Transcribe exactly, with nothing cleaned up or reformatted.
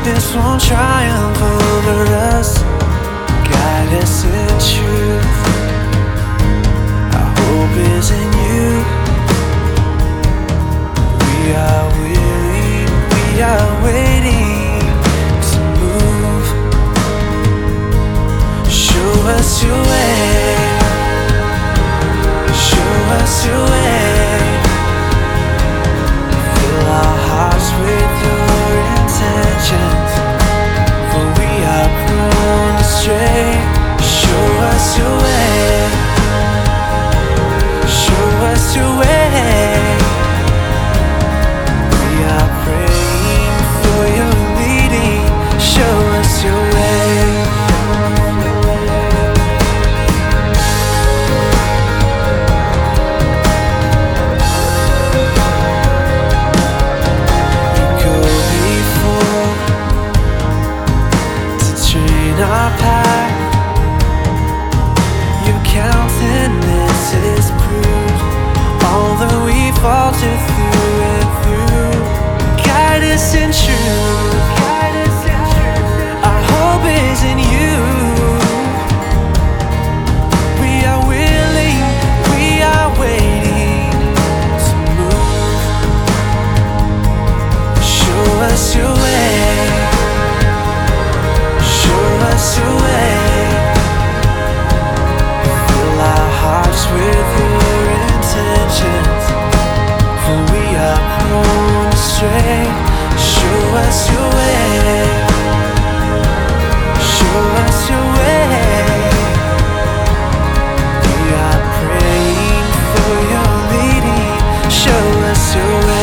darkness won't triumph over us. Guide us in truth. Our hope is in you. We are willing, we are waiting to move. Show us your way. Show us your way. Fill our hearts with your intentions, for we are prone to stray. Show us your way. Show us your way. We are praying for your leading. Show us your way. Our path, your countenance is proved. Although we falter through and through, guide us in truth. Our hope is in you. We are willing, we are waiting to move. Show us your way. Show us your way. Fill our hearts with your intentions, for we are prone to stray. Show us your way. Show us your way. We are praying for your leading. Show us your way.